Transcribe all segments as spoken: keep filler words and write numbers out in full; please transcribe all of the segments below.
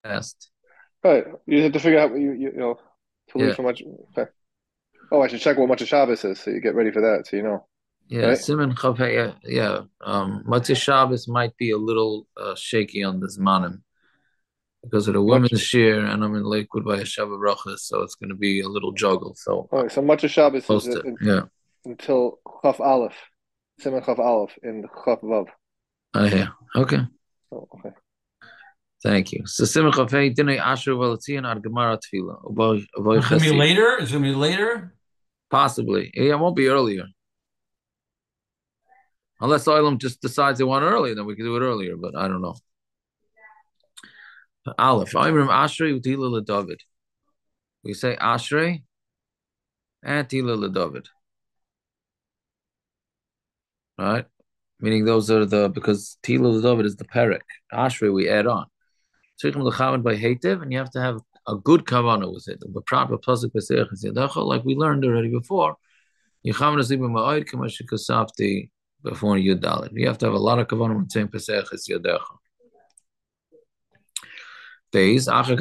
fast. Right. You have to figure out you you, you know to leave Yeah, for much. Okay. Oh, I should check what much of Shabbos is so you get ready for that, so you know, yeah. right? Simon Chav, yeah, yeah. Um, Motzei Shabbos might be a little uh, shaky on the Zmanim because of the Much. women's shir, and I'm in Lakewood by a Shabbat Brachas, so it's going to be a little juggle. So All I'll right. So much of Shabbos is post uh, it. in, Yeah. until Chaf Aleph, Simon Chaf Aleph in Chaf Vav. Oh, yeah. Okay. Oh, okay. Thank you. So Simon Chav, Dinay Asher Valatzian Ad Gemara Tefillah. Uboy So Uboy it's gonna be Chesed. later. It's gonna be later. Possibly. Yeah, it won't be earlier. Unless Olam just decides they want it earlier, then we can do it earlier, but I don't know. Aleph. I'm from Ashrei Utila David. We say Ashrei and Tila David. Right? Meaning those are the because Tila David is the perek. Ashrei we add on. Tzrichim L'chavan by Hativ, and you have to have a good kavanah with it. The proper pasuk Pesach is Yadacha, like we learned already before. Yechavan Asibim Ma'od Kamash Kasafti before Yudalit. You have to have a lot of kavanah when saying Pesach is Yadacha. Days, After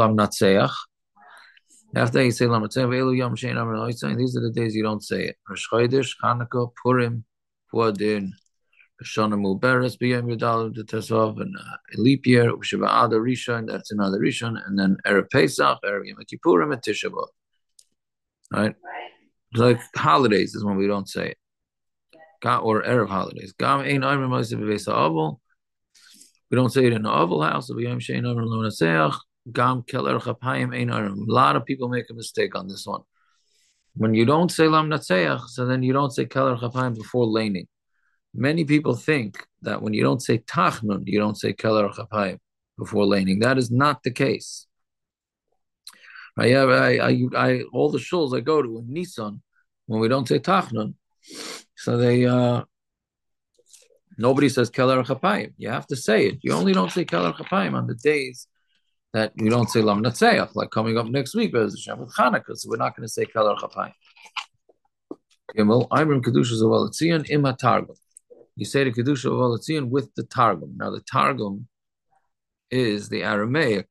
you say Lam Elu Yom Shein Amar Loitzai, these are the days you don't say it. Rosh Chodesh, Chanukah, Purim, Puadin, Shana Muberes, B'Yom Yudal, the Tesvav, and uh, leap year, Usheva Ada Rishon, that's another Rishon, and then Erev Pesach, Erev Yom Kippurim, and Tisha B'Av. Right? It's like holidays is when we don't say it. Or Erev holidays. Gam Ein Ayrim Moshe B'Beis HaAvel. We don't say it in the Oval House. B'Yom Shein Amar Lo Naseach. Gam Keler Chapayim Ein Ayrim. A lot of people make a mistake on this one. When you don't say Lam Natseach, so then you don't say Keler Chapayim before laning. Many people think that when you don't say Tachnun, you don't say Keler Chapayim before laning. That is not the case. I have I, I, I all the shuls I go to in Nissan when we don't say Tachnun, so they uh nobody says Keler Chapayim. You have to say it. You only don't say Keler Chapayim on the days that you don't say Lam Natseach, like coming up next week, Bez Hashem with Chanukah. So we're not going to say Keler Chapayim. Gimel, Imrim Kedushas of Alatzion, Ima Targum. You say the Kedusha of Alatzion with the Targum. Now, the Targum is the Aramaic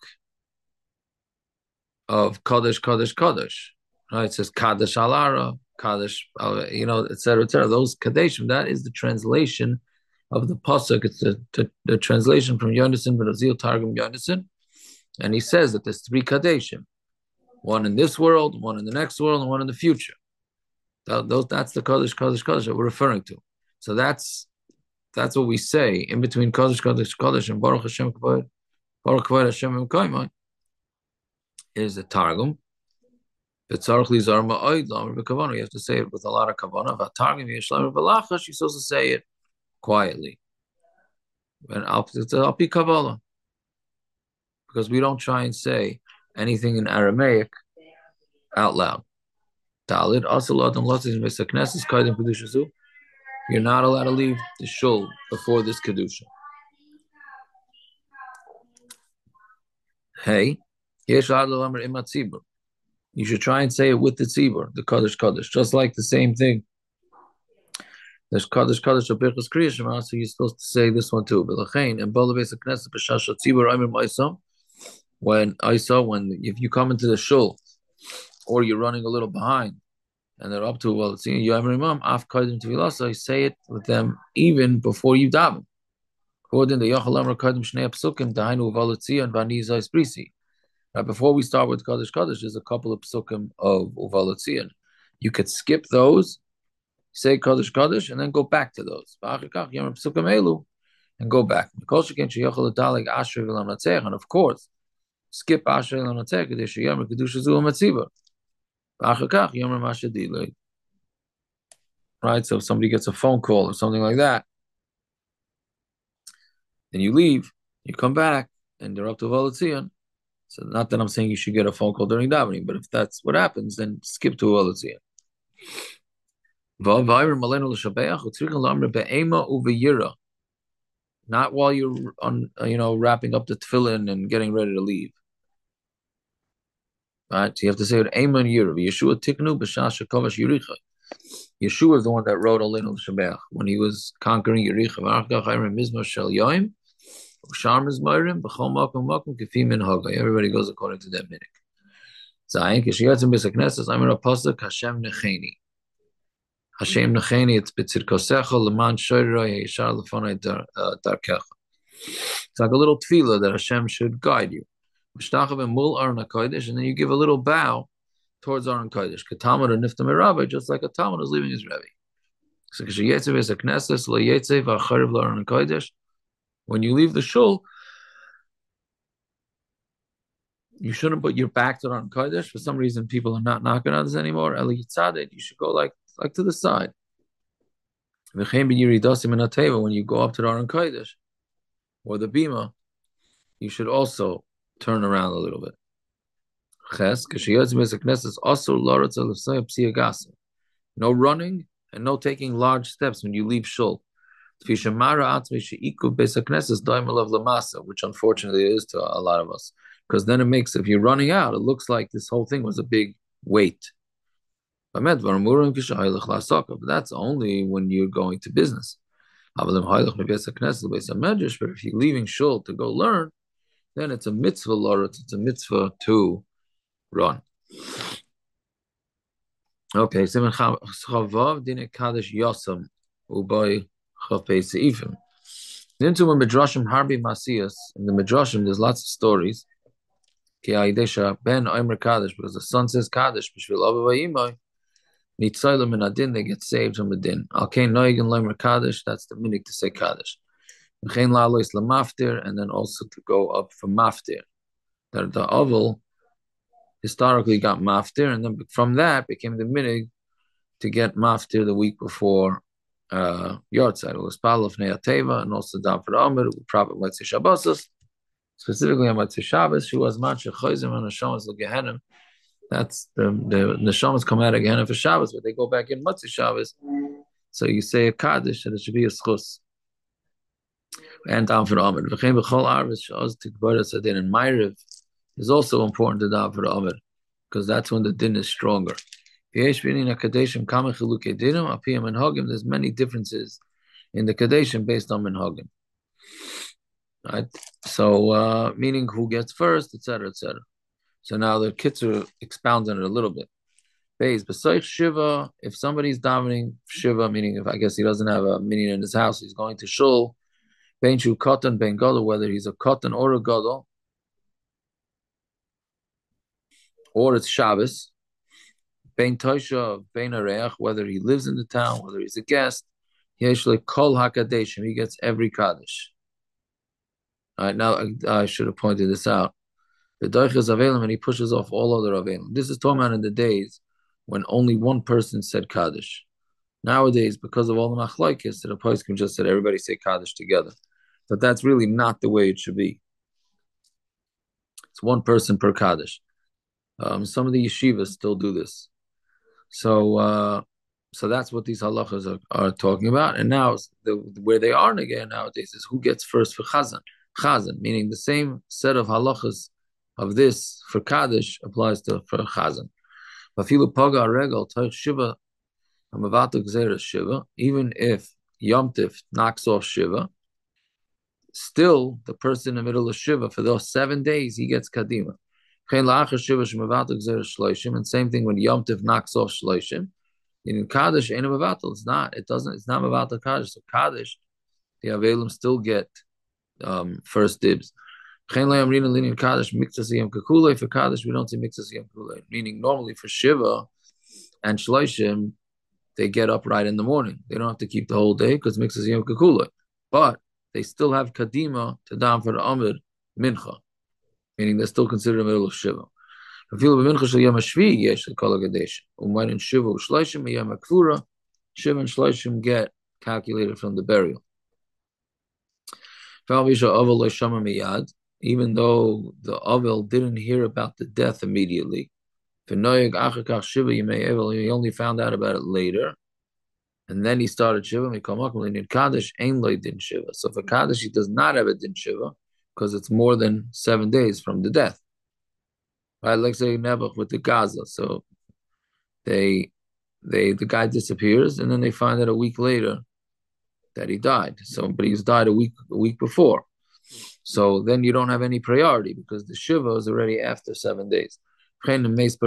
of Kodesh, Kodesh, Kodesh. Right? It says Kadesh Alara, Kadesh, you know, et cetera, et cetera. Those Kadeshim, that is the translation of the Pasuk. It's the, the, the translation from Yonason, Brazil Targum Yonason. And he says that there's three Kadeshim, one in this world, one in the next world, and one in the future. That, those, that's the Kodesh, Kodesh, Kodesh that we're referring to. So that's that's what we say in between Kodesh, Kodesh, Kodesh and Baruch Hashem Kavod, Baruch Kavod Hashem Mekaimai is the Targum. You have to say it with a lot of kavanah. Targum Yishlam Balachash, you're supposed to say it quietly. And it's Al Pi Kabbalah. Because we don't try and say anything in Aramaic out loud. Talid, Asalat and Latin Mesaknesis, Kaidim Kedushazu. You're not allowed to leave the shul before this kedusha. Hey, you should try and say it with the tzibur, the kaddish kaddish, just like the same thing. There's kaddish kaddish of birchas kriya shema, so you're supposed to say this one too. B'lachein and b'olaves knesset b'shasha tzibur aimer ma'isam. When I saw when if you come into the shul or you're running a little behind and they're up to well, it's you imam af kaidim tevilasa. Say it with them even before you daven. According to Yachal Amar Kadim Shnei Psukim, Dahainu Uvalatzia and Vani Zais Brisi. Now, before we start with Kaddish Kaddish, there's a couple of psukim of Uvalatzia. You could skip those, say Kaddish Kaddish, and then go back to those. And go back. And of course, skip Asher Lanatzeh, Kadesh Yamar Kedusha Zu Matziva. Right? So if somebody gets a phone call or something like that, then you leave, you come back, and they're up to Uvalatzia. So not that I'm saying you should get a phone call during davening, but if that's what happens, then skip to Uvalatzia. Not while you're on, you know, wrapping up the tefillin and getting ready to leave. Right? So you have to say it Ema and Yira. Yeshua Tiknu B'Shas Shekovash Yericha. Yeshua is the one that wrote Aleinu L'Shabeach when he was conquering Yericha. Sharmas Moirim, B'chol Makom Makom, Kefim in Hagai. Everybody goes according to that minhag. Zayin, Kishiyatzim B'Sakneses, I'm in a pasuk, Hashem Necheni. Hashem Necheni, it's B'tzir Kosecha, Leman Shoyroi, Yeshar Lefonai Darkecha. It's like a little tefillah that Hashem should guide you. Mul Aron HaKodesh, and then you give a little bow towards Aron Kodesh. Katamad or Nifta Merabbi, just like a Talmud is leaving his Rebbe. So Kishiyetzev is a Knesses, Lo Yetzev Acharev Aron Kodesh. When you leave the shul, you shouldn't put your back to Aron Kodesh. For some reason, people are not knocking on this anymore. Eli Yitzadeh, you should go like like to the side. When you go up to the Aron Kodesh or the Bima, you should also turn around a little bit. No running and no taking large steps when you leave shul. Which unfortunately it is to a lot of us. Because then it makes, if you're running out, it looks like this whole thing was a big weight. But that's only when you're going to business. But if you're leaving shul to go learn, then it's a mitzvah, Loretz, it's a mitzvah to run. Okay, Simon Chavav Dine Kaddish Yosam Ubay Chavpei Seifim. Into a Midrashim Harbi Masias, in the Midrashim there's lots of stories. Ki Aidesha Ben Omer Kaddish, because the son says Kaddish, B'shvil Abu Vayimai, Mitzaylim and Adin, they get saved from the din. Al Kain Noig and Lomer Kaddish, that's the minik to say Kaddish. V'chein La'alois Lamaftir, and then also to go up for Maftir. That the oval historically got Maftir, and then from that became the minig to get Maftir the week before uh, Yortzeit. It was Pal of Neateva, and also down for the Amir, the Prophet Motzei Shabbos, specifically on Motzei Shabbos, she was Matzah Chayzim and Neshamas L'Gehenim. That's the, the Neshamas come out of Gehenim for Shabbos, but they go back in Motzei Shabbos. So you say a Kaddish, and it should be a Schus. And down for the Amir. V'chein b'chol arvis she'oz tikbarat sadin, and Ma'ariv is also important to down for the Amir, because that's when the din is stronger. There's many differences in the Kadeshim based on Minhagim. Right? So, uh, meaning who gets first, et cetera, et cetera. So now the Kitzur expounds on it a little bit. Base, besides Shiva, if somebody's davening Shiva, meaning if I guess he doesn't have a minion in his house, he's going to Shul, Ben Shu Katan, Ben Gadol, whether he's a Katan or a Gadol, or it's Shabbos, Ben Tosha, Ben Areach, whether he lives in the town, whether he's a guest, he actually Kol HaKadeshim, he gets every Kaddish. All right, now I, I should have pointed this out. The Doich is Avelim, and he pushes off all other Avelim. This is talking about in the days when only one person said Kaddish. Nowadays, because of all the Machlaikis, the Poskim just said everybody say Kaddish together. But that's really not the way it should be. It's one person per Kaddish. Um, some of the yeshivas still do this. So uh, so that's what these halachas are, are talking about. And now the, where they are again nowadays is who gets first for Chazan. Chazan, meaning the same set of halachas of this for Kaddish applies to for Chazan. Even if Yom Tif knocks off Shiva, still the person in the middle of Shiva, for those seven days, he gets Kadima. And same thing when Yom Tif knocks off Shloshim. In Kaddish, ain't a Mavatal. It's not. It doesn't. It's not Mavatal Kaddish. So Kaddish, the Avelim still get um, first dibs. For Kaddish, we don't say Mixas Yom Kulei. Meaning, normally for Shiva and Shloshim, they get up right in the morning. They don't have to keep the whole day because Mixas Yom Kulei. But they still have Kadima to down for the Amir Mincha. Meaning they're still considered the middle of Shiva. Shiva and Shloshim get calculated from the burial. Even though the Avel didn't hear about the death immediately, he only found out about it later, and then he started Shiva. So for Kaddish, he does not have a din Shiva, because it's more than seven days from the death. Right, like say Nebuch with the Gaza. So they they the guy disappears, and then they find out a week later that he died. So but he's died a week a week before. So then you don't have any priority because the shiva is already after seven days. If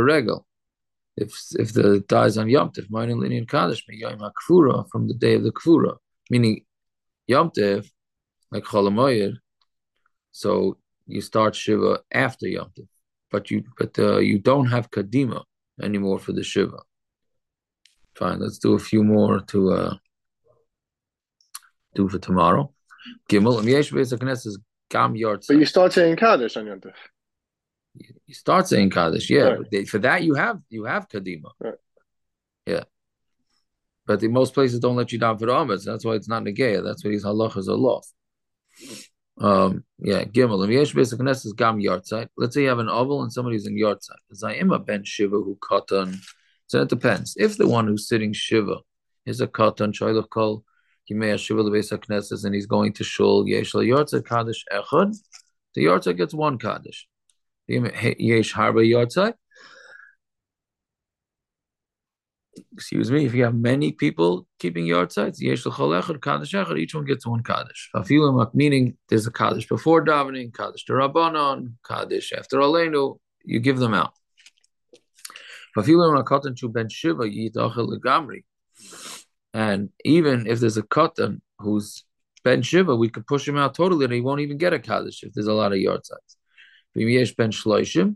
if the dies on Yom Tov, minor linear Kaddish, from the day of the Kfura, meaning Yom Tov, like Cholamoyer, so you start Shiva after Yom Tov, but you but uh, you don't have Kadima anymore for the Shiva. Fine, let's do a few more to uh, do for tomorrow. Gimel and Yesh Beis HaKnesses is Gam Yartzeit. But you start saying Kaddish on Yom Tov. You start saying Kaddish, yeah. Right. But they, for that you have you have Kadima. Right. Yeah. But in most places don't let you down for the Ametz. That's why it's not Negeya. That's why these halachas are lost. Um, yeah, Gimel. And Yesh Beis HaKnesses is Gam Yartzeit. Let's say you have an oval and somebody's in Yartzeit. Zayima ben Shiva who katan. So it depends. If the one who's sitting Shiva is a katan, Shoylach Kol, Yimei Shiva Beis HaKnesses, and he's going to Shul, Yesh La Yartzeit Kaddish Echad, the Yartzeit gets one Kaddish. Yesh Harba Yartzeit. Excuse me, if you have many people keeping Yartzeit, Yesh L'chol Echad, Kaddish Echad, each one gets one Kaddish. Meaning there's a Kaddish before davening, Kaddish to Rabbanon, Kaddish after Aleinu, you give them out. And even if there's a katan who's ben shiva, we could push him out totally, and he won't even get a kaddish if there's a lot of Yartzeits. Ben shloishim.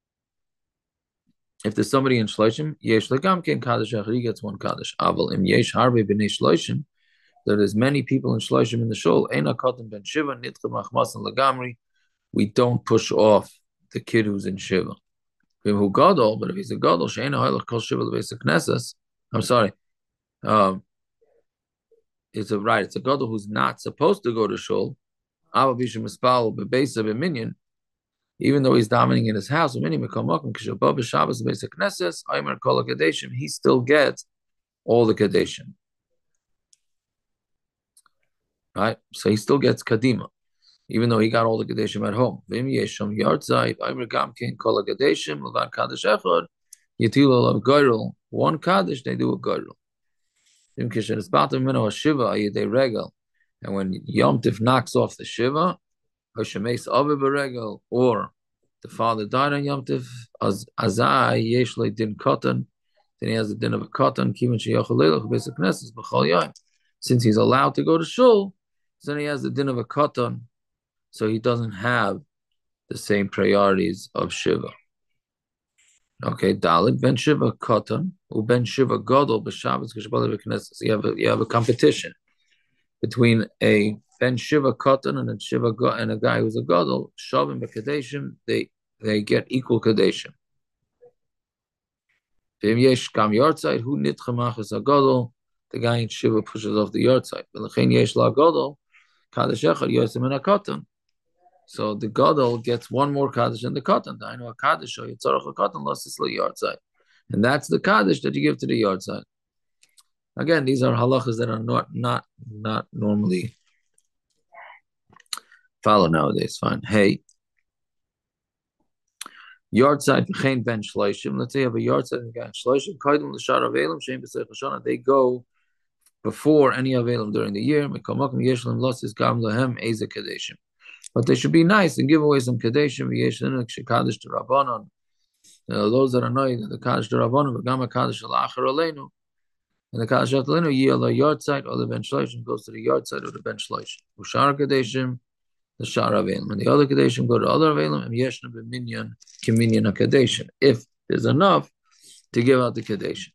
If there's somebody in shloishim, yesh legam ken kaddish, he gets one kaddish. Aval im yesh harbe b'nei shloishim. There is many people in shloishim in the shul. Eina katan ben shiva nitcha machmasan legamri. We don't push off the kid who's in shiva. Who gadol, but if he's a gadol, she'ena halach kol shiva lebeis haknesses. I'm sorry. Um, it's a right. It's a gadol who's not supposed to go to shul. Ava b'shem mispal bebeisa b'minyan. Even though he's dominating in his house, he still gets all the kadeshim. Right? So he still gets kadima, even though he got all the kadeshim at home. One kaddish, they do a gairul. And when Yom Tif knocks off the shiva, or the father died on Yom Tif, as azai yesh le din katan, then he has the din of a katan. Since he's allowed to go to shul, then he has the din of a katan, so he doesn't have the same priorities of shiva. Okay, Dalit ben shiva katan, u ben shiva gadol b'Shabbos k'shabbat v'knesses. You have a you have a competition between a ben shiva katan and a shiva and a guy who's a gadol. Shavim b'kadeshim, they they get equal kadeshim. V'im yesh kam yartzeit hu nitchamach as a gadol. The guy in shiva pushes off the yartzeit. V'lechein yesh la gadol kadesh echad yosem and a katan. So the gadol gets one more kaddish than the katan. I know a kaddish or yitzarach a katan lost its yartzeit, and that's the kaddish that you give to the yartzeit. Again, these are halachas that are not not not normally followed nowadays. Fine. Hey, yartzeit v'chein ben shloishim. Let's say you have a yartzeit and a guy shloishim. Kaidum l'shar avelim shein b'seich hashana. They go before any avelim during the year. Mekomakim yeshlim losses gam lahem eze kadeshim. But they should be nice and give away some kadeshim. V'yeshin kaddish to rabbanon. Those that are knowing the kaddish to rabbanon, v'gam kaddish l'achar aleinu. And the kaddish aleinu yiyah la yartzeit or the ben shloishim goes to the yartzeit or the ben shloishim. Ushar kadeshim. The shar avelim, and the other kadeshim go to other avelim, and yeshna b'minyan k'minyan kadeshim. If there's enough to give out the kadeshim,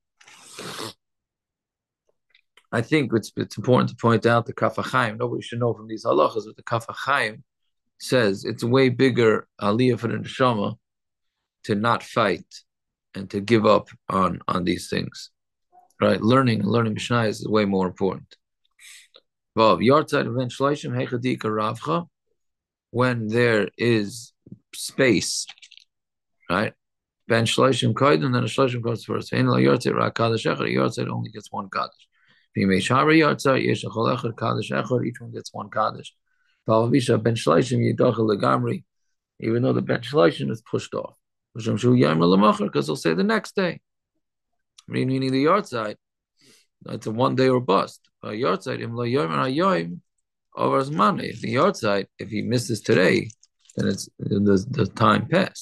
I think it's it's important to point out the Kaf HaChaim. Nobody should know from these halachas, but the Kaf HaChaim says it's a way bigger aliyah for the neshama to not fight and to give up on on these things. Right, learning and learning Mishnah is way more important. Vav yartzeit ben shloishim hechadika ravcha. When there is space, right? Ben shloishim koydem, then a shloishim comes first. Ein la yartzeit ra kaddish echad. Yartzeit only gets one kaddish. V'imei shara yartzeit yesh echol echad kaddish echad. Each one gets one kaddish. V'alavisha ben shloishim yidachel legamri. Even though the ben shloishim is pushed off, Hashem shu yom lemacher, because he'll say the next day. Meaning the yartzeit, it's a one day or bust. Yartzeit im la yom and hayoim. over his money. If the yard side, if he misses today, then it's the, the time passed.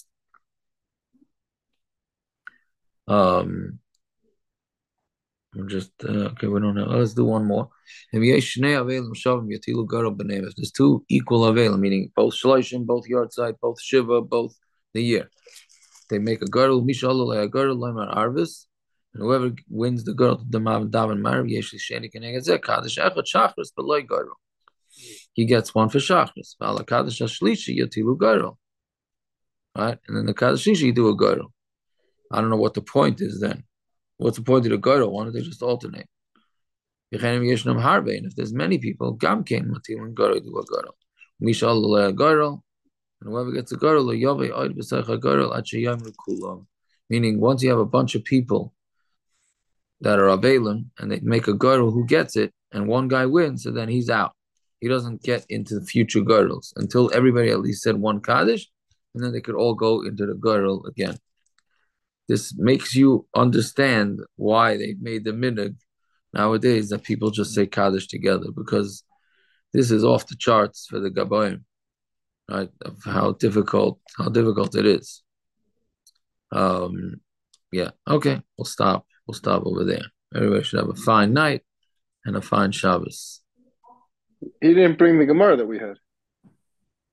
Um, I'm just uh, okay. We don't know. Let's do one more. If there's two equal avelim, meaning both shloshim, both yard side, both shiva, both the year, they make a girdle. Mishallah a girdle lemar arvis, and whoever wins the girdle, the mav daven marv yeshli sheni kenegazeh kaddish echad shachris beloy girdle. He gets one for shachris. Vala kaddish shlishi yatilu girdle. Right, and then the kaddish shlishi you do a girdle. I don't know what the point is then. What's the point of the girdle? Why don't they just alternate? And if there's many people, gam came matil and girdle do a girdle. Mishallah a girdle. And whoever gets a girdle, meaning once you have a bunch of people that are available and they make a girdle, who gets it, and one guy wins, so then he's out. He doesn't get into the future girdles until everybody at least said one kaddish, and then they could all go into the girdle again. This makes you understand why they made the minhag nowadays that people just say kaddish together, because this is off the charts for the gaboim. Right, of how difficult how difficult it is. Um, yeah. Okay, we'll stop. We'll stop over there. Everybody should have a fine night and a fine Shabbos. He didn't bring the Gemara that we had.